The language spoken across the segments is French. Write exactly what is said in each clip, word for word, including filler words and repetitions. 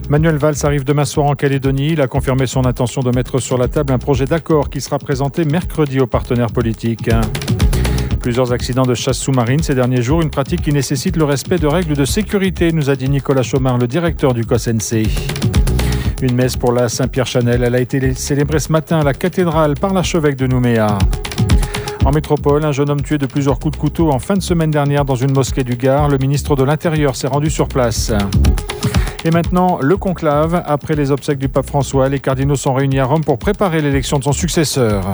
Manuel Valls arrive demain soir en Calédonie. Il a confirmé son intention de mettre sur la table un projet d'accord qui sera présenté mercredi aux partenaires politiques. Plusieurs accidents de chasse sous-marine ces derniers jours, une pratique qui nécessite le respect de règles de sécurité, nous a dit Nicolas Chaumard, le directeur du C O S N C. Une messe pour la Saint-Pierre-Chanel, elle a été célébrée ce matin à la cathédrale par l'archevêque de Nouméa. En métropole, un jeune homme tué de plusieurs coups de couteau en fin de semaine dernière dans une mosquée du Gard. Le ministre de l'Intérieur s'est rendu sur place. Et maintenant, le conclave. Après les obsèques du pape François, les cardinaux sont réunis à Rome pour préparer l'élection de son successeur.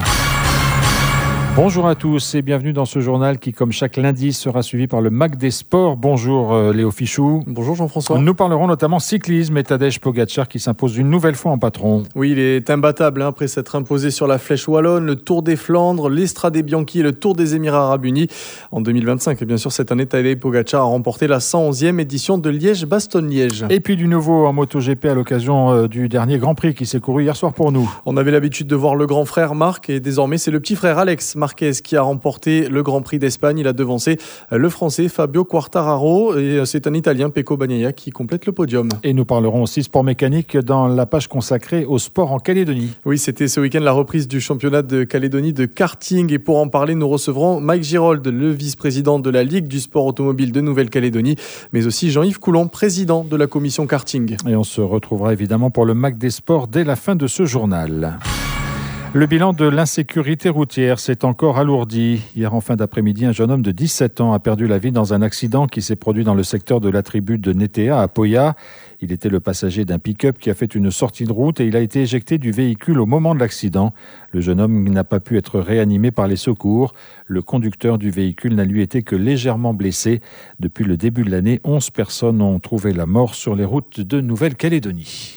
Bonjour à tous et bienvenue dans ce journal qui, comme chaque lundi, sera suivi par le M A C des Sports. Bonjour euh, Léo Fichou. Bonjour Jean-François. Nous parlerons notamment cyclisme et Tadej Pogacar qui s'impose une nouvelle fois en patron. Oui, il est imbattable hein, après s'être imposé sur la Flèche Wallonne, le Tour des Flandres, l'Estrade Bianchi et le Tour des Émirats Arabes Unis. En deux mille vingt-cinq, et bien sûr, cette année, Tadej Pogacar a remporté la cent onzième édition de Liège-Bastogne-Liège. Et puis du nouveau en MotoGP à l'occasion euh, du dernier Grand Prix qui s'est couru hier soir pour nous. On avait l'habitude de voir le grand frère Marc et désormais c'est le petit frère Alex Marquez qui a remporté le Grand Prix d'Espagne. Il a devancé le Français Fabio Quartararo et c'est un Italien, Pecco Bagnaia, qui complète le podium. Et nous parlerons aussi sport mécanique dans la page consacrée au sport en Calédonie. Oui, c'était ce week-end la reprise du championnat de Calédonie de karting et pour en parler, nous recevrons Mike Girold, le vice-président de la Ligue du sport automobile de Nouvelle-Calédonie, mais aussi Jean-Yves Coulon, président de la commission karting. Et on se retrouvera évidemment pour le M A C des sports dès la fin de ce journal. Le bilan de l'insécurité routière s'est encore alourdi. Hier en fin d'après-midi, un jeune homme de dix-sept ans a perdu la vie dans un accident qui s'est produit dans le secteur de la tribu de Netea à Poya. Il était le passager d'un pick-up qui a fait une sortie de route et il a été éjecté du véhicule au moment de l'accident. Le jeune homme n'a pas pu être réanimé par les secours. Le conducteur du véhicule n'a lui été que légèrement blessé. Depuis le début de l'année, onze personnes ont trouvé la mort sur les routes de Nouvelle-Calédonie.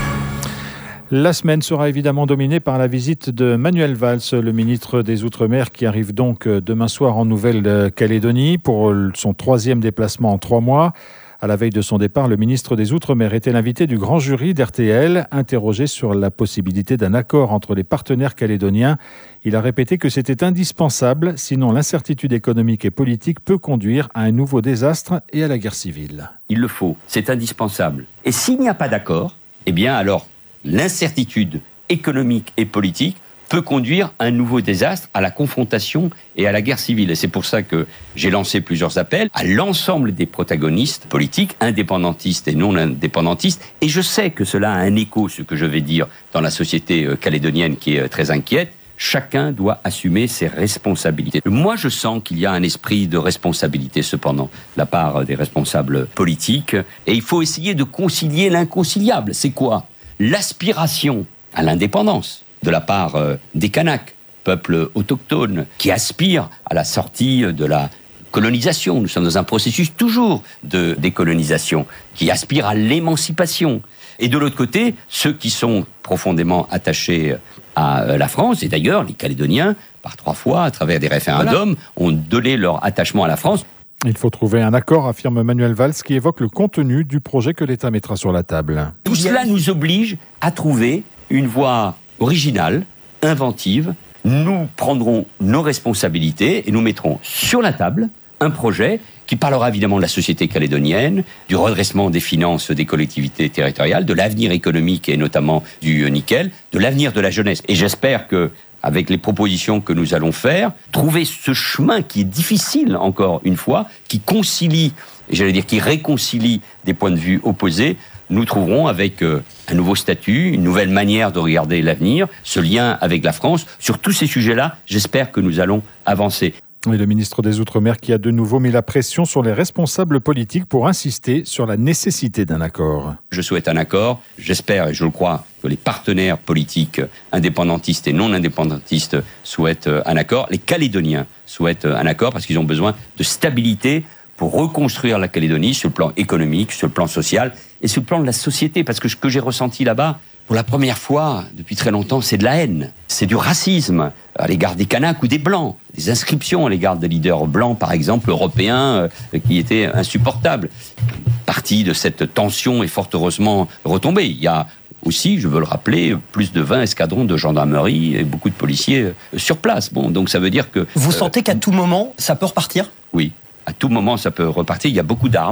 La semaine sera évidemment dominée par la visite de Manuel Valls, le ministre des Outre-mer, qui arrive donc demain soir en Nouvelle-Calédonie pour son troisième déplacement en trois mois. À la veille de son départ, le ministre des Outre-mer était l'invité du grand jury d'R T L, interrogé sur la possibilité d'un accord entre les partenaires calédoniens. Il a répété que c'était indispensable, sinon l'incertitude économique et politique peut conduire à un nouveau désastre et à la guerre civile. Il le faut, c'est indispensable. Et s'il n'y a pas d'accord, eh bien alors l'incertitude économique et politique peut conduire à un nouveau désastre, à la confrontation et à la guerre civile. Et c'est pour ça que j'ai lancé plusieurs appels à l'ensemble des protagonistes politiques, indépendantistes et non indépendantistes. Et je sais que cela a un écho, ce que je vais dire, dans la société calédonienne qui est très inquiète. Chacun doit assumer ses responsabilités. Moi, je sens qu'il y a un esprit de responsabilité, cependant, de la part des responsables politiques. Et il faut essayer de concilier l'inconciliable. C'est quoi ? L'aspiration à l'indépendance de la part euh, des Kanaks, peuple autochtone, qui aspire à la sortie de la colonisation. Nous sommes dans un processus toujours de décolonisation, qui aspire à l'émancipation. Et de l'autre côté, ceux qui sont profondément attachés à euh, la France, et d'ailleurs les Calédoniens, par trois fois, à travers des référendums, voilà, ont donné leur attachement à la France. Il faut trouver un accord, affirme Manuel Valls, qui évoque le contenu du projet que l'État mettra sur la table. Tout cela nous oblige à trouver une voie originale, inventive. Nous prendrons nos responsabilités et nous mettrons sur la table un projet qui parlera évidemment de la société calédonienne, du redressement des finances des collectivités territoriales, de l'avenir économique et notamment du nickel, de l'avenir de la jeunesse. Et j'espère que avec les propositions que nous allons faire, trouver ce chemin qui est difficile, encore une fois, qui concilie, j'allais dire qui réconcilie des points de vue opposés, nous trouverons avec euh, un nouveau statut, une nouvelle manière de regarder l'avenir, ce lien avec la France. Sur tous ces sujets-là, j'espère que nous allons avancer. Et le ministre des Outre-mer qui a de nouveau mis la pression sur les responsables politiques pour insister sur la nécessité d'un accord. Je souhaite un accord. J'espère et je le crois que les partenaires politiques indépendantistes et non indépendantistes souhaitent un accord. Les Calédoniens souhaitent un accord parce qu'ils ont besoin de stabilité pour reconstruire la Calédonie sur le plan économique, sur le plan social et sur le plan de la société. Parce que ce que j'ai ressenti là-bas, pour la première fois depuis très longtemps, c'est de la haine, c'est du racisme à l'égard des Kanaks ou des Blancs, des inscriptions à l'égard des leaders blancs, par exemple, européens, euh, qui étaient insupportables. Partie de cette tension est fort heureusement retombée. Il y a aussi, je veux le rappeler, plus de vingt escadrons de gendarmerie et beaucoup de policiers sur place. Bon, donc ça veut dire que... Vous euh, sentez qu'à tout moment, ça peut repartir ? Oui, à tout moment, ça peut repartir. Il y a beaucoup d'armes.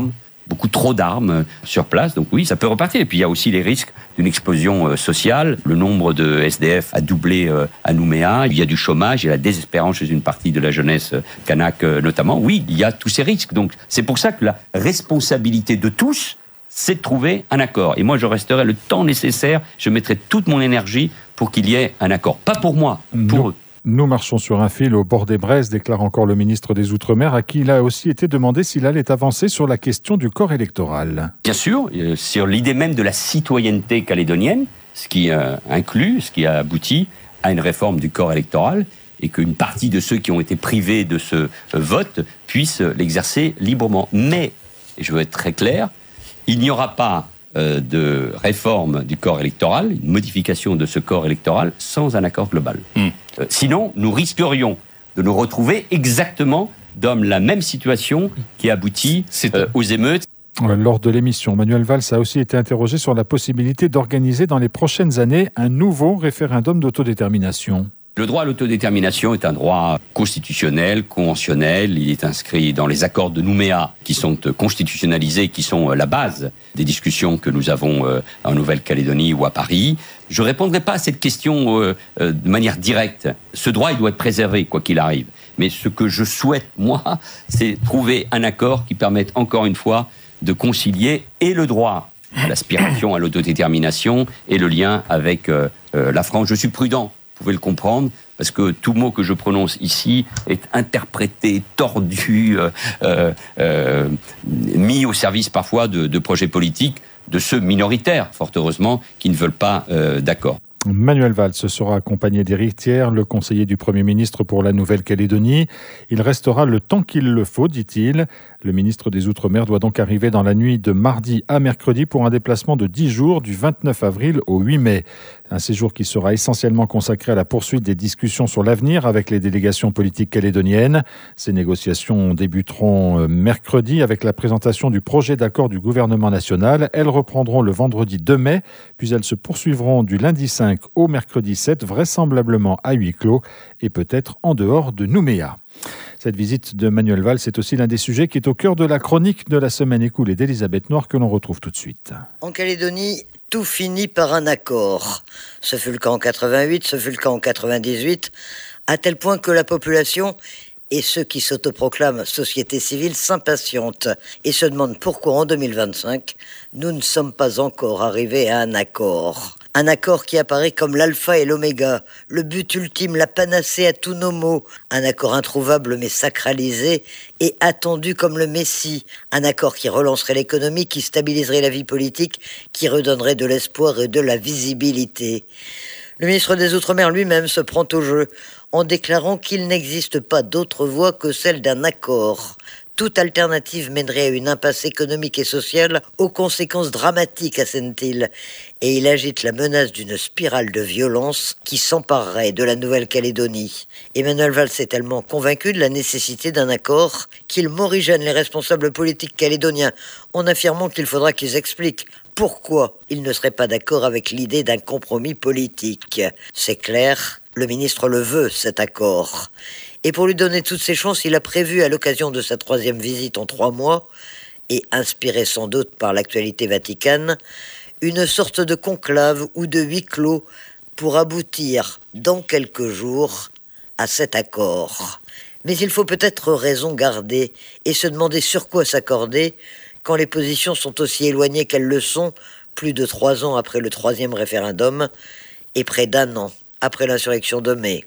beaucoup trop d'armes sur place. Donc oui, ça peut repartir. Et puis il y a aussi les risques d'une explosion sociale. Le nombre de S D F a doublé à Nouméa. Il y a du chômage et la désespérance chez une partie de la jeunesse kanak notamment. Oui, il y a tous ces risques. Donc c'est pour ça que la responsabilité de tous, c'est de trouver un accord. Et moi, je resterai le temps nécessaire. Je mettrai toute mon énergie pour qu'il y ait un accord. Pas pour moi, pour nous, eux. Nous marchons sur un fil au bord des braises, déclare encore le ministre des Outre-mer, à qui il a aussi été demandé s'il allait avancer sur la question du corps électoral. Bien sûr, euh, sur l'idée même de la citoyenneté calédonienne, ce qui euh, inclut, ce qui a abouti à une réforme du corps électoral, et qu'une partie de ceux qui ont été privés de ce euh, vote puissent l'exercer librement. Mais, et je veux être très clair, il n'y aura pas euh, de réforme du corps électoral, une modification de ce corps électoral, sans un accord global. Mmh. Euh, sinon, nous risquerions de nous retrouver exactement dans la même situation qui aboutit euh, aux émeutes. Lors de l'émission, Manuel Valls a aussi été interrogé sur la possibilité d'organiser dans les prochaines années un nouveau référendum d'autodétermination. Le droit à l'autodétermination est un droit constitutionnel, conventionnel. Il est inscrit dans les accords de Nouméa qui sont constitutionnalisés, qui sont la base des discussions que nous avons en Nouvelle-Calédonie ou à Paris. Je ne répondrai pas à cette question de manière directe. Ce droit, il doit être préservé, quoi qu'il arrive. Mais ce que je souhaite, moi, c'est trouver un accord qui permette, encore une fois, de concilier et le droit à l'aspiration à l'autodétermination et le lien avec euh, euh, la France. Je suis prudent. Vous pouvez le comprendre, parce que tout mot que je prononce ici est interprété, tordu, euh, euh, euh, mis au service parfois de, de projets politiques de ceux minoritaires, fort heureusement, qui ne veulent pas euh, d'accord. Manuel Valls sera accompagné d'Éric Thiers, le conseiller du Premier ministre pour la Nouvelle-Calédonie. Il restera le temps qu'il le faut, dit-il. Le ministre des Outre-mer doit donc arriver dans la nuit de mardi à mercredi pour un déplacement de dix jours, du vingt-neuf avril au huit mai. Un séjour qui sera essentiellement consacré à la poursuite des discussions sur l'avenir avec les délégations politiques calédoniennes. Ces négociations débuteront mercredi avec la présentation du projet d'accord du gouvernement national. Elles reprendront le vendredi deux mai, puis elles se poursuivront du lundi cinq au mercredi sept, vraisemblablement à huis clos et peut-être en dehors de Nouméa. Cette visite de Manuel Valls est aussi l'un des sujets qui est au cœur de la chronique de la semaine écoulée d'Elisabeth Noir que l'on retrouve tout de suite. En Calédonie, tout finit par un accord. Ce fut le cas en quatre-vingt-huit, ce fut le cas en quatre-vingt-dix-huit, à tel point que la population et ceux qui s'autoproclament société civile s'impatientent et se demandent pourquoi en deux mille vingt-cinq, nous ne sommes pas encore arrivés à un accord. Un accord qui apparaît comme l'alpha et l'oméga, le but ultime, la panacée à tous nos maux. Un accord introuvable mais sacralisé et attendu comme le Messie. Un accord qui relancerait l'économie, qui stabiliserait la vie politique, qui redonnerait de l'espoir et de la visibilité. Le ministre des Outre-mer lui-même se prend au jeu en déclarant qu'il n'existe pas d'autre voie que celle d'un accord. Toute alternative mènerait à une impasse économique et sociale aux conséquences dramatiques, assène-t-il. Et il agite la menace d'une spirale de violence qui s'emparerait de la Nouvelle-Calédonie. Emmanuel Valls est tellement convaincu de la nécessité d'un accord qu'il morigène les responsables politiques calédoniens en affirmant qu'il faudra qu'ils expliquent pourquoi ils ne seraient pas d'accord avec l'idée d'un compromis politique. C'est clair, le ministre le veut, cet accord. Et pour lui donner toutes ses chances, il a prévu, à l'occasion de sa troisième visite en trois mois, et inspiré sans doute par l'actualité vaticane, une sorte de conclave ou de huis clos pour aboutir, dans quelques jours, à cet accord. Mais il faut peut-être raison garder et se demander sur quoi s'accorder quand les positions sont aussi éloignées qu'elles le sont, plus de trois ans après le troisième référendum et près d'un an après l'insurrection de mai.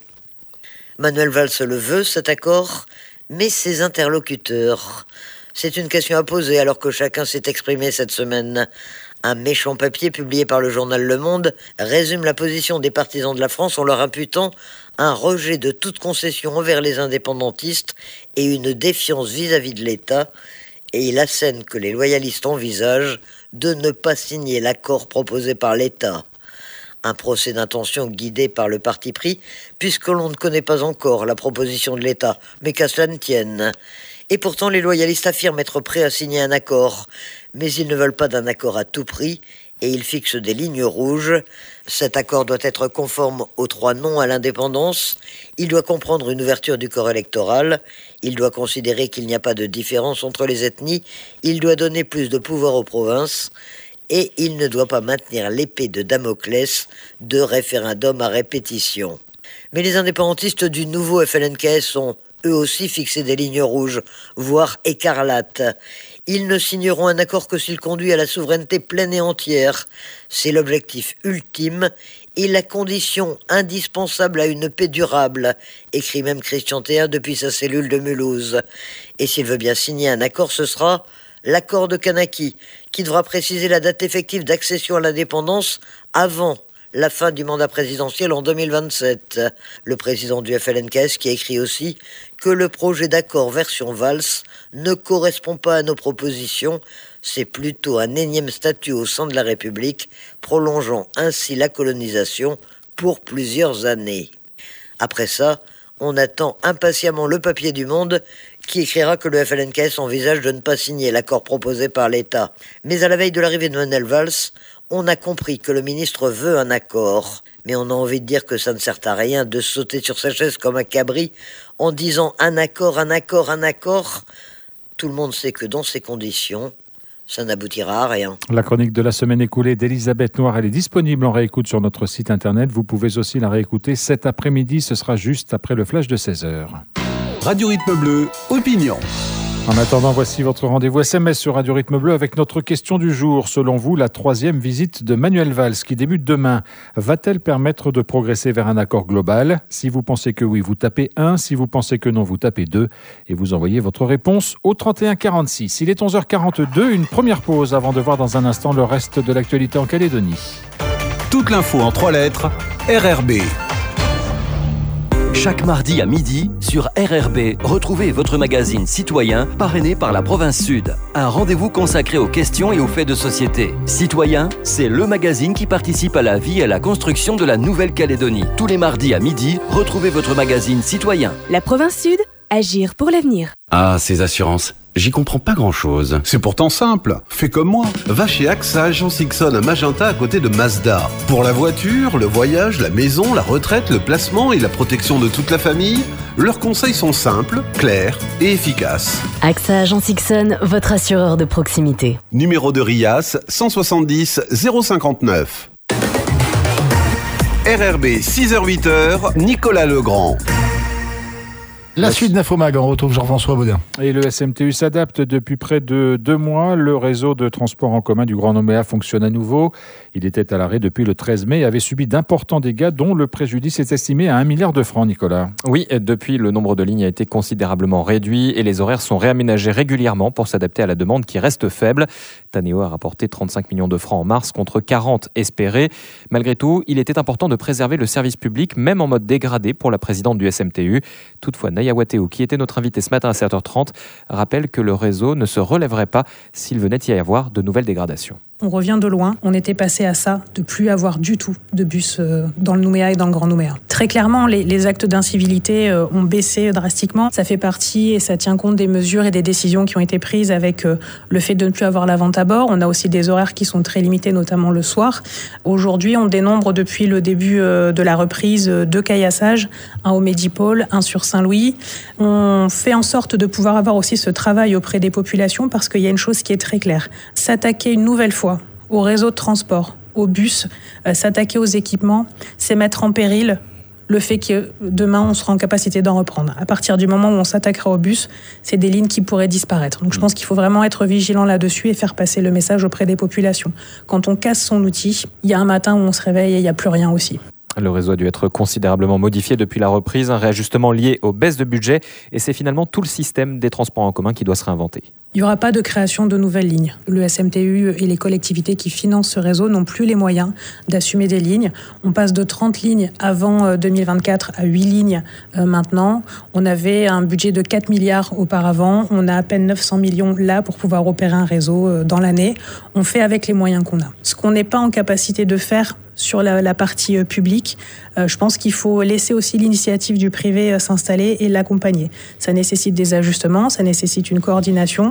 Manuel Valls le veut, cet accord, mais ses interlocuteurs. C'est une question à poser alors que chacun s'est exprimé cette semaine. Un méchant papier publié par le journal Le Monde résume la position des partisans de la France en leur imputant un rejet de toute concession envers les indépendantistes et une défiance vis-à-vis de l'État, et il assène que les loyalistes envisagent de ne pas signer l'accord proposé par l'État. Un procès d'intention guidé par le parti pris, puisque l'on ne connaît pas encore la proposition de l'État, mais qu'à cela ne tienne. Et pourtant, les loyalistes affirment être prêts à signer un accord, mais ils ne veulent pas d'un accord à tout prix, et il fixe des lignes rouges. Cet accord doit être conforme aux trois non à l'indépendance. Il doit comprendre une ouverture du corps électoral. Il doit considérer qu'il n'y a pas de différence entre les ethnies. Il doit donner plus de pouvoir aux provinces. Et il ne doit pas maintenir l'épée de Damoclès de référendum à répétition. Mais les indépendantistes du nouveau F L N K S ont eux aussi fixé des lignes rouges, voire écarlates. Ils ne signeront un accord que s'il conduit à la souveraineté pleine et entière. C'est l'objectif ultime et la condition indispensable à une paix durable, écrit même Christian Théa depuis sa cellule de Mulhouse. Et s'il veut bien signer un accord, ce sera l'accord de Kanaki, qui devra préciser la date effective d'accession à l'indépendance avant la fin du mandat présidentiel en deux mille vingt-sept. Le président du F L N K S qui a écrit aussi que le projet d'accord version Valls ne correspond pas à nos propositions, c'est plutôt un énième statut au sein de la République, prolongeant ainsi la colonisation pour plusieurs années. Après ça, on attend impatiemment le papier du Monde qui écrira que le F L N K S envisage de ne pas signer l'accord proposé par l'État. Mais à la veille de l'arrivée de Manuel Valls, on a compris que le ministre veut un accord. Mais on a envie de dire que ça ne sert à rien de sauter sur sa chaise comme un cabri en disant un accord, un accord, un accord. Tout le monde sait que dans ces conditions, ça n'aboutira à rien. La chronique de la semaine écoulée d'Elisabeth Noir, elle est disponible en réécoute sur notre site internet. Vous pouvez aussi la réécouter cet après-midi. Ce sera juste après le flash de seize heures. Radio Rythme Bleu, opinion. En attendant, voici votre rendez-vous S M S sur Radio Rythme Bleu avec notre question du jour. Selon vous, la troisième visite de Manuel Valls qui débute demain va-t-elle permettre de progresser vers un accord global ? Si vous pensez que oui, vous tapez un. Si vous pensez que non, vous tapez deux. Et vous envoyez votre réponse au trente et un quarante-six. Il est onze heures quarante-deux. Une première pause avant de voir dans un instant le reste de l'actualité en Calédonie. Toute l'info en trois lettres, R R B. Chaque mardi à midi, sur R R B, retrouvez votre magazine Citoyen, parrainé par la Province Sud. Un rendez-vous consacré aux questions et aux faits de société. Citoyen, c'est le magazine qui participe à la vie et à la construction de la Nouvelle-Calédonie. Tous les mardis à midi, retrouvez votre magazine Citoyen. La Province Sud, agir pour l'avenir. Ah, ces assurances, j'y comprends pas grand-chose. C'est pourtant simple, fais comme moi. Va chez A X A Jean Sixon à Magenta à côté de Mazda. Pour la voiture, le voyage, la maison, la retraite, le placement et la protection de toute la famille, leurs conseils sont simples, clairs et efficaces. A X A Jean Sixon, votre assureur de proximité. Numéro de RIAS cent soixante-dix zéro cinquante-neuf. R R B six heures huit heures, Nicolas Legrand. La suite d'Infomag, on retrouve Jean-François Baudin. Et le S M T U s'adapte depuis près de deux mois. Le réseau de transport en commun du Grand Nouméa fonctionne à nouveau. Il était à l'arrêt depuis le treize mai et avait subi d'importants dégâts dont le préjudice est estimé à un milliard de francs, Nicolas. Oui, depuis, le nombre de lignes a été considérablement réduit et les horaires sont réaménagés régulièrement pour s'adapter à la demande qui reste faible. Taneo a rapporté trente-cinq millions de francs en mars contre quarante espérés. Malgré tout, il était important de préserver le service public, même en mode dégradé pour la présidente du S M T U. Toutefois, Naya Wateo, qui était notre invité ce matin à sept heures trente, rappelle que le réseau ne se relèverait pas s'il venait y avoir de nouvelles dégradations. On revient de loin, on était passé à ça, de plus avoir du tout de bus dans le Nouméa et dans le Grand Nouméa. Très clairement, les, les actes d'incivilité ont baissé drastiquement. Ça fait partie et ça tient compte des mesures et des décisions qui ont été prises avec le fait de ne plus avoir la vente à bord. On a aussi des horaires qui sont très limités, notamment le soir. Aujourd'hui, on dénombre depuis le début de la reprise deux caillassages, un au Médipôle, un sur Saint-Louis. On fait en sorte de pouvoir avoir aussi ce travail auprès des populations parce qu'il y a une chose qui est très claire. S'attaquer une nouvelle fois au réseau de transport, aux bus, euh, s'attaquer aux équipements, c'est mettre en péril le fait que demain, on sera en capacité d'en reprendre. À partir du moment où on s'attaquera aux bus, c'est des lignes qui pourraient disparaître. Donc je pense qu'il faut vraiment être vigilant là-dessus et faire passer le message auprès des populations. Quand on casse son outil, il y a un matin où on se réveille et il n'y a plus rien aussi. Le réseau a dû être considérablement modifié depuis la reprise, un réajustement lié aux baisses de budget et c'est finalement tout le système des transports en commun qui doit se réinventer. Il n'y aura pas de création de nouvelles lignes. Le S M T U et les collectivités qui financent ce réseau n'ont plus les moyens d'assumer des lignes. On passe de trente lignes avant deux mille vingt-quatre à huit lignes maintenant. On avait un budget de quatre milliards auparavant. On a à peine neuf cents millions là pour pouvoir opérer un réseau dans l'année. On fait avec les moyens qu'on a. Ce qu'on n'est pas en capacité de faire sur la, la partie euh, publique, euh, je pense qu'il faut laisser aussi l'initiative du privé euh, s'installer et l'accompagner. Ça nécessite des ajustements, ça nécessite une coordination.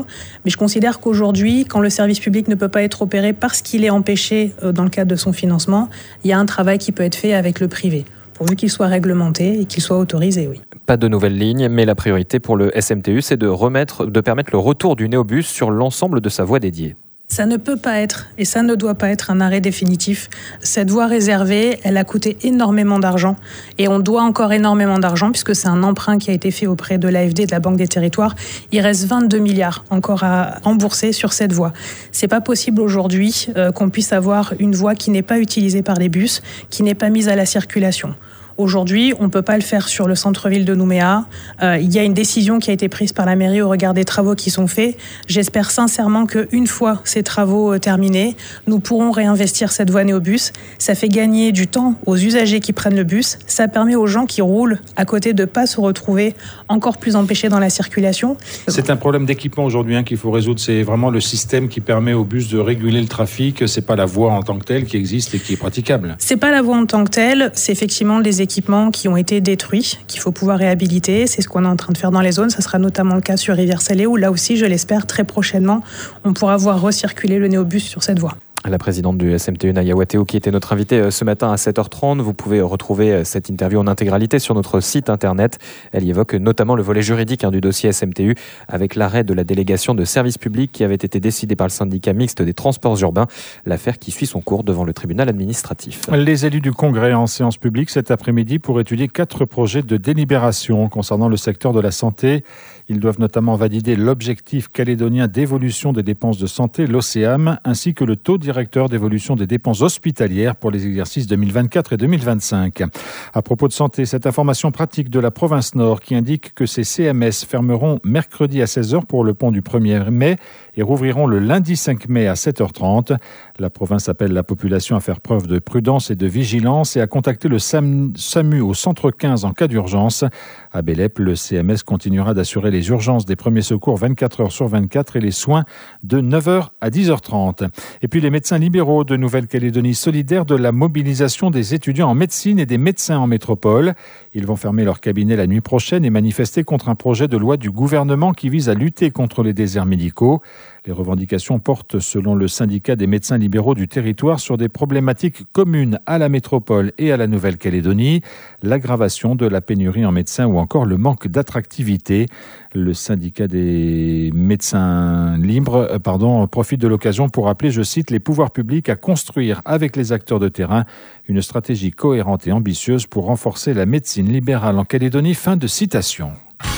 Mais je considère qu'aujourd'hui, quand le service public ne peut pas être opéré parce qu'il est empêché dans le cadre de son financement, il y a un travail qui peut être fait avec le privé, pourvu qu'il soit réglementé et qu'il soit autorisé, oui. Pas de nouvelles lignes, mais la priorité pour le S M T U, c'est de remettre, de permettre le retour du néobus sur l'ensemble de sa voie dédiée. Ça ne peut pas être, et ça ne doit pas être un arrêt définitif. Cette voie réservée, elle a coûté énormément d'argent. Et on doit encore énormément d'argent, puisque c'est un emprunt qui a été fait auprès de l'A F D, de la Banque des Territoires. Il reste vingt-deux milliards encore à rembourser sur cette voie. C'est pas possible aujourd'hui euh, qu'on puisse avoir une voie qui n'est pas utilisée par les bus, qui n'est pas mise à la circulation. Aujourd'hui, on ne peut pas le faire sur le centre-ville de Nouméa. Euh, il y a une décision qui a été prise par la mairie au regard des travaux qui sont faits. J'espère sincèrement qu'une fois ces travaux euh, terminés, nous pourrons réinvestir cette voie néobus. Ça fait gagner du temps aux usagers qui prennent le bus. Ça permet aux gens qui roulent à côté de ne pas se retrouver encore plus empêchés dans la circulation. C'est un problème d'équipement aujourd'hui hein, qu'il faut résoudre. C'est vraiment le système qui permet aux bus de réguler le trafic. C'est pas la voie en tant que telle qui existe et qui est praticable. C'est pas la voie en tant que telle. C'est effectivement les équipements qui ont été détruits, qu'il faut pouvoir réhabiliter. C'est ce qu'on est en train de faire dans les zones. Ça sera notamment le cas sur Rivière-Salée, où là aussi, je l'espère, très prochainement, on pourra voir recirculer le néobus sur cette voie. La présidente du S M T U, Naya Wateo, qui était notre invitée ce matin à sept heures trente. Vous pouvez retrouver cette interview en intégralité sur notre site internet. Elle y évoque notamment le volet juridique hein, du dossier S M T U, avec l'arrêt de la délégation de service public qui avait été décidé par le syndicat mixte des transports urbains. L'affaire qui suit son cours devant le tribunal administratif. Les élus du Congrès en séance publique cet après-midi pour étudier quatre projets de délibération concernant le secteur de la santé. Ils doivent notamment valider l'objectif calédonien d'évolution des dépenses de santé, l'O C A M, ainsi que le taux directeur d'évolution des dépenses hospitalières pour les exercices deux mille vingt-quatre et deux mille vingt-cinq. À propos de santé, cette information pratique de la province Nord qui indique que ces C M S fermeront mercredi à seize heures pour le pont du premier mai et rouvriront le lundi cinq mai à sept heures trente. La province appelle la population à faire preuve de prudence et de vigilance et à contacter le SAMU au centre quinze en cas d'urgence. À Bélep, le C M S continuera d'assurer les urgences des premiers secours vingt-quatre heures sur vingt-quatre et les soins de neuf heures à dix heures trente. Et puis les médecins libéraux de Nouvelle-Calédonie solidaires de la mobilisation des étudiants en médecine et des médecins en métropole. Ils vont fermer leur cabinet la nuit prochaine et manifester contre un projet de loi du gouvernement qui vise à lutter contre les déserts médicaux. Les revendications portent, selon le syndicat des médecins libéraux du territoire, sur des problématiques communes à la métropole et à la Nouvelle-Calédonie, l'aggravation de la pénurie en médecins ou encore le manque d'attractivité. Le syndicat des médecins libres pardon, profite de l'occasion pour appeler, je cite, les pouvoirs publics à construire avec les acteurs de terrain une stratégie cohérente et ambitieuse pour renforcer la médecine libérale en Calédonie. Fin de citation.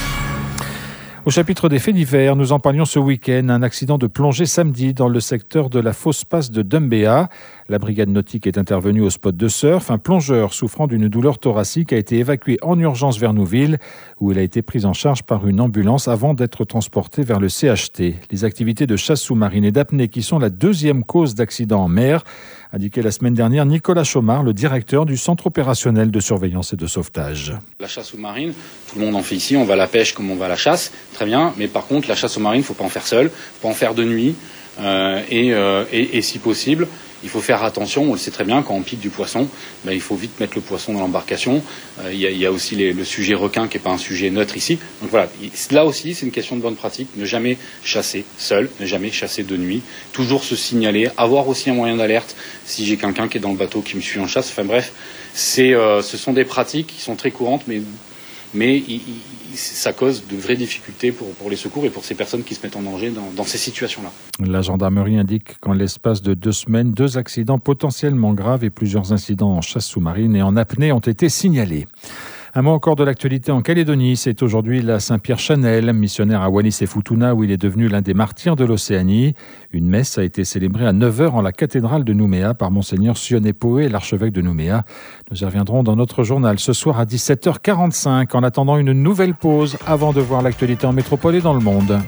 Au chapitre des faits divers, nous en parlions ce week-end. Un accident de plongée samedi dans le secteur de la fosse passe de Dumbéa. La brigade nautique est intervenue au spot de surf. Un plongeur souffrant d'une douleur thoracique a été évacué en urgence vers Nouville, où il a été pris en charge par une ambulance avant d'être transporté vers le C H T. Les activités de chasse sous-marine et d'apnée, qui sont la deuxième cause d'accident en mer, indiquait la semaine dernière Nicolas Chaumard, le directeur du centre opérationnel de surveillance et de sauvetage. La chasse sous-marine, tout le monde en fait ici, on va à la pêche comme on va à la chasse, très bien, mais par contre la chasse sous-marine, il ne faut pas en faire seul, il faut en faire de nuit, euh, et, euh, et, et si possible, il faut faire attention, on le sait très bien, quand on pique du poisson, ben, il faut vite mettre le poisson dans l'embarcation. Euh, il, y a, il y a aussi les, le sujet requin qui n'est pas un sujet neutre ici. Donc voilà, là aussi c'est une question de bonne pratique, ne jamais chasser seul, ne jamais chasser de nuit, toujours se signaler, avoir aussi un moyen d'alerte si j'ai quelqu'un qui est dans le bateau qui me suit en chasse. Enfin bref, c'est, euh, ce sont des pratiques qui sont très courantes, mais, mais il, il, ça cause de vraies difficultés pour, pour les secours et pour ces personnes qui se mettent en danger dans, dans ces situations-là. La gendarmerie indique qu'en l'espace de deux semaines, deux accidents potentiellement graves et plusieurs incidents en chasse sous-marine et en apnée ont été signalés. Un mot encore de l'actualité en Calédonie. C'est aujourd'hui la Saint-Pierre-Chanel, missionnaire à Wallis et Futuna, où il est devenu l'un des martyrs de l'Océanie. Une messe a été célébrée à neuf heures en la cathédrale de Nouméa par Monseigneur Sionné Poé, l'archevêque de Nouméa. Nous y reviendrons dans notre journal ce soir à dix-sept heures quarante-cinq, en attendant une nouvelle pause avant de voir l'actualité en métropole et dans le monde.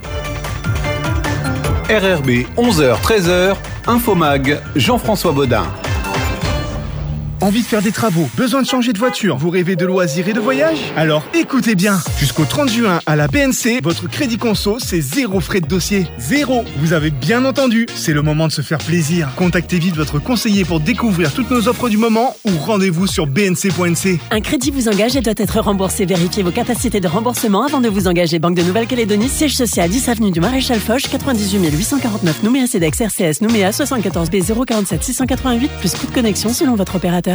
R R B, onze heures treize heures, Infomag, Jean-François Baudin. Envie de faire des travaux? Besoin de changer de voiture? Vous rêvez de loisirs et de voyage? Alors écoutez bien, jusqu'au trente juin à la B N C, votre crédit conso, c'est zéro frais de dossier. Zéro. Vous avez bien entendu, c'est le moment de se faire plaisir. Contactez vite votre conseiller pour découvrir toutes nos offres du moment ou rendez-vous sur b n c point n c. Un crédit vous engage et doit être remboursé. Vérifiez vos capacités de remboursement avant de vous engager. Banque de Nouvelle-Calédonie, siège social dix avenue du Maréchal Foch, quatre-vingt-dix-huit mille huit cent quarante-neuf Nouméa Cedex R C S Nouméa soixante-quatorze B zéro quarante-sept six cent quatre-vingt-huit plus coût de connexion selon votre opérateur.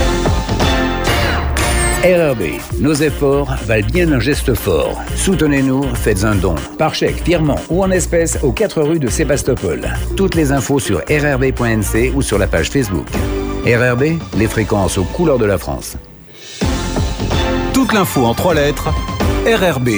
R R B, nos efforts valent bien un geste fort. Soutenez-nous, faites un don. Par chèque, virement ou en espèces aux quatre rues de Sébastopol. Toutes les infos sur r r b point n c ou sur la page Facebook. R R B, les fréquences aux couleurs de la France. Toute l'info en trois lettres, R R B.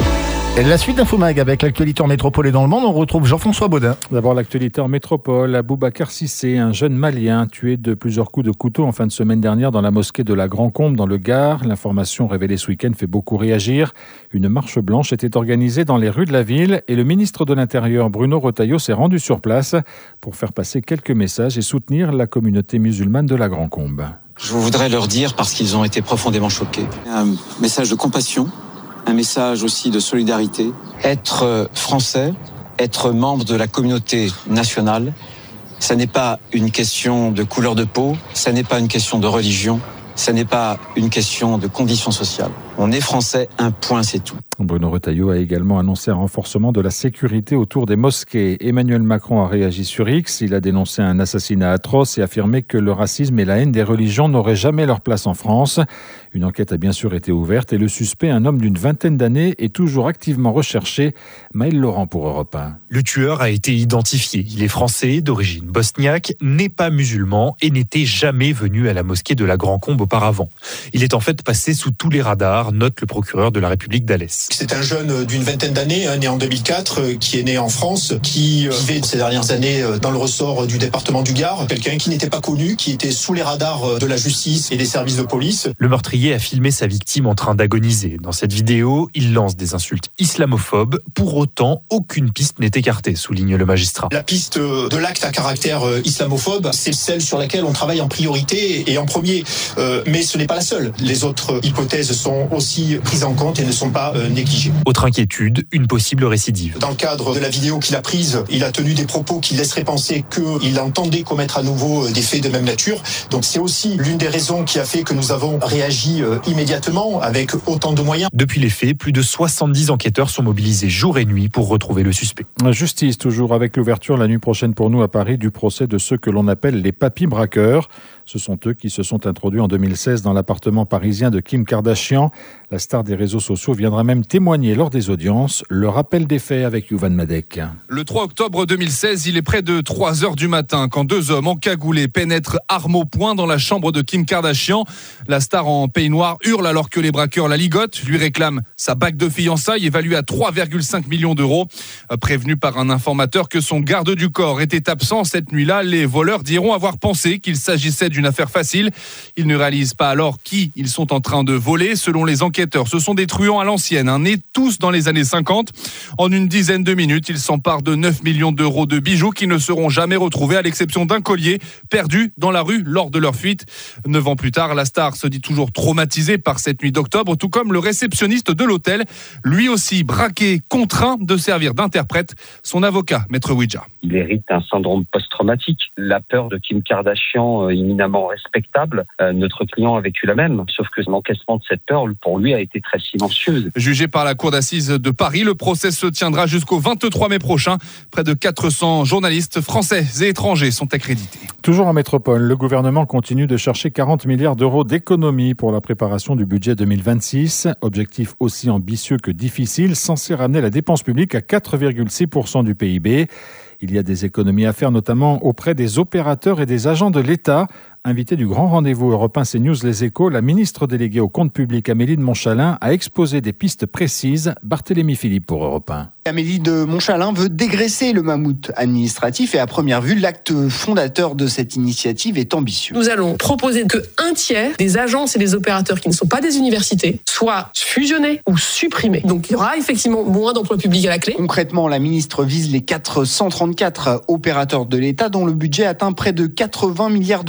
La suite d'Infomag avec l'actualité en métropole et dans le monde, on retrouve Jean-François Baudin. D'abord l'actualité en métropole, Boubacar Cissé, un jeune Malien tué de plusieurs coups de couteau en fin de semaine dernière dans la mosquée de la Grand-Combe dans le Gard. L'information révélée ce week-end fait beaucoup réagir. Une marche blanche était organisée dans les rues de la ville et le ministre de l'Intérieur Bruno Retailleau s'est rendu sur place pour faire passer quelques messages et soutenir la communauté musulmane de la Grand-Combe. Je voudrais leur dire, parce qu'ils ont été profondément choqués, un message de compassion, un message aussi de solidarité. Être français, être membre de la communauté nationale, ça n'est pas une question de couleur de peau, ça n'est pas une question de religion, ça n'est pas une question de condition sociale. On est français, un point, c'est tout. Bruno Retailleau a également annoncé un renforcement de la sécurité autour des mosquées. Emmanuel Macron a réagi sur X. Il a dénoncé un assassinat atroce et affirmé que le racisme et la haine des religions n'auraient jamais leur place en France. Une enquête a bien sûr été ouverte et le suspect, un homme d'une vingtaine d'années, est toujours activement recherché. Maël Laurent pour Europe un. Le tueur a été identifié. Il est français, d'origine bosniaque, n'est pas musulman et n'était jamais venu à la mosquée de la Grand-Combe auparavant. Il est en fait passé sous tous les radars, note le procureur de la République d'Alès. C'est un jeune d'une vingtaine d'années, né en deux mille quatre, qui est né en France, qui vivait ces dernières années dans le ressort du département du Gard. Quelqu'un qui n'était pas connu, qui était sous les radars de la justice et des services de police. Le meurtrier a filmé sa victime en train d'agoniser. Dans cette vidéo, il lance des insultes islamophobes. Pour autant, aucune piste n'est écartée, souligne le magistrat. La piste de l'acte à caractère islamophobe, c'est celle sur laquelle on travaille en priorité et en premier. Euh, mais ce n'est pas la seule. Les autres hypothèses sont aussi prises en compte et ne sont pas euh, négligées. Autre inquiétude, une possible récidive. Dans le cadre de la vidéo qu'il a prise, il a tenu des propos qui laisseraient penser qu'il entendait commettre à nouveau des faits de même nature. Donc c'est aussi l'une des raisons qui a fait que nous avons réagi euh, immédiatement avec autant de moyens. Depuis les faits, plus de soixante-dix enquêteurs sont mobilisés jour et nuit pour retrouver le suspect. Justice, toujours avec l'ouverture la nuit prochaine pour nous à Paris du procès de ceux que l'on appelle les papis braqueurs. Ce sont eux qui se sont introduits en deux mille seize dans l'appartement parisien de Kim Kardashian. La star des réseaux sociaux viendra même témoigner lors des audiences. Le rappel des faits avec Youvan Madek. Le trois octobre deux mille seize, il est près de trois heures du matin quand deux hommes encagoulés pénètrent armes au poing dans la chambre de Kim Kardashian. La star en peignoir hurle alors que les braqueurs la ligotent, lui réclament sa bague de fiançailles évaluée à trois virgule cinq millions d'euros. Prévenu par un informateur que son garde du corps était absent cette nuit-là, les voleurs diront avoir pensé qu'il s'agissait d'une affaire facile. Ils ne réalisent pas alors qui ils sont en train de voler. Selon les enquêteurs, ce sont des truands à l'ancienne, hein, nés tous dans les années cinquante. En une dizaine de minutes, ils s'emparent de neuf millions d'euros de bijoux qui ne seront jamais retrouvés à l'exception d'un collier perdu dans la rue lors de leur fuite. Neuf ans plus tard, la star se dit toujours traumatisée par cette nuit d'octobre, tout comme le réceptionniste de l'hôtel, lui aussi braqué, contraint de servir d'interprète. Son avocat, Maître Ouidja. Il hérite d'un syndrome post-traumatique. La peur de Kim Kardashian, euh, éminemment respectable, euh, notre client a vécu la même. Sauf que l'encaissement de cette peur, pour lui, a été très silencieuse. Jugé par la cour d'assises de Paris, le procès se tiendra jusqu'au vingt-trois mai prochain. Près de quatre cents journalistes français et étrangers sont accrédités. Toujours en métropole, le gouvernement continue de chercher quarante milliards d'euros d'économies pour la préparation du budget deux mille vingt-six. Objectif aussi ambitieux que difficile, censé ramener la dépense publique à quatre virgule six pour cent du P I B. Il y a des économies à faire, notamment auprès des opérateurs et des agents de l'État. Invitée du grand rendez-vous Europe un CNews Les Échos, la ministre déléguée au compte public Amélie de Montchalin a exposé des pistes précises. Barthélémy Philippe pour Europe un. Amélie de Montchalin veut dégraisser le mammouth administratif et à première vue, l'acte fondateur de cette initiative est ambitieux. Nous allons proposer que un tiers des agences et des opérateurs qui ne sont pas des universités soient fusionnés ou supprimés. Donc il y aura effectivement moins d'emplois publics à la clé. Concrètement, la ministre vise les quatre cent trente-quatre opérateurs de l'État dont le budget atteint près de quatre-vingts milliards d'euros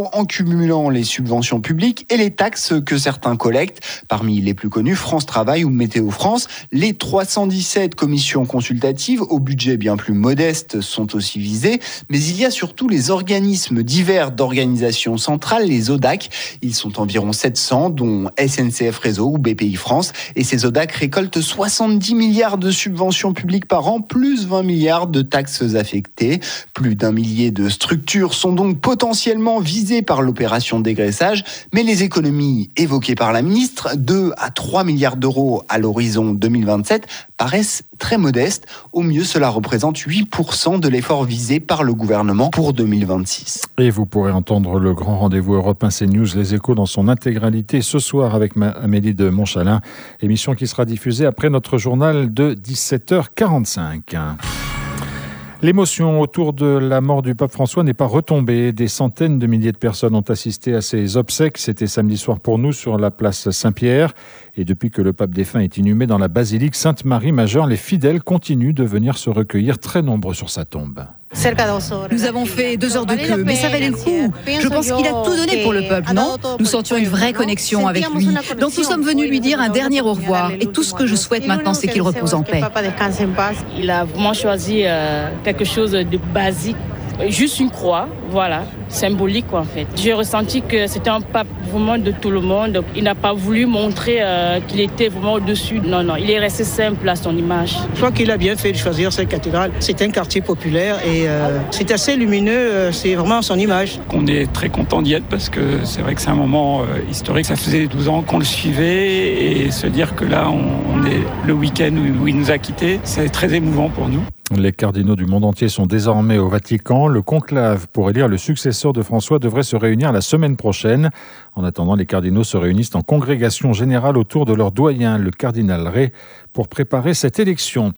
euros en cumulant les subventions publiques et les taxes que certains collectent. Parmi les plus connus, France Travail ou Météo France. Les trois cent dix-sept commissions consultatives au budget bien plus modeste sont aussi visées. Mais il y a surtout les organismes divers d'organisation centrale, les O D A C. Ils sont environ sept cents, dont S N C F Réseau ou B P I France. Et ces O D A C récoltent soixante-dix milliards de subventions publiques par an, plus vingt milliards de taxes affectées. Plus d'un millier de structures sont donc potentiellement visées par l'opération de dégraissage. Mais les économies évoquées par la ministre, deux à trois milliards d'euros à l'horizon deux mille vingt-sept, paraissent très modestes. Au mieux, cela représente huit pour cent de l'effort visé par le gouvernement pour deux mille vingt-six. Et vous pourrez entendre le grand rendez-vous Europe un CNews, les échos dans son intégralité ce soir avec Amélie de Montchalin. Émission qui sera diffusée après notre journal de dix-sept heures quarante-cinq. L'émotion autour de la mort du pape François n'est pas retombée. Des centaines de milliers de personnes ont assisté à ses obsèques. C'était samedi soir pour nous sur la place Saint-Pierre. Et depuis que le pape défunt est inhumé dans la basilique Sainte-Marie-Majeure, les fidèles continuent de venir se recueillir très nombreux sur sa tombe. Nous avons fait deux heures de queue, mais ça valait le coup. Je pense qu'il a tout donné pour le peuple, non ? Nous sentions une vraie connexion avec lui. Donc nous sommes venus lui dire un dernier au revoir. Et tout ce que je souhaite maintenant, c'est qu'il repose en paix. Il a vraiment choisi euh, quelque chose de basique. Juste une croix, voilà, symbolique en fait. J'ai ressenti que c'était un pape vraiment de tout le monde. Il n'a pas voulu montrer euh, qu'il était vraiment au-dessus. Non, non, il est resté simple à son image. Je crois qu'il a bien fait de choisir cette cathédrale. C'est un quartier populaire et euh, c'est assez lumineux, euh, c'est vraiment son image. On est très content d'y être parce que c'est vrai que c'est un moment euh, historique. Ça faisait douze ans qu'on le suivait et se dire que là, on, on est le week-end où, où il nous a quittés, c'est très émouvant pour nous. Les cardinaux du monde entier sont désormais au Vatican. Le conclave pour élire le successeur de François devrait se réunir la semaine prochaine. En attendant, les cardinaux se réunissent en congrégation générale autour de leur doyen, le cardinal Ré, pour préparer cette élection.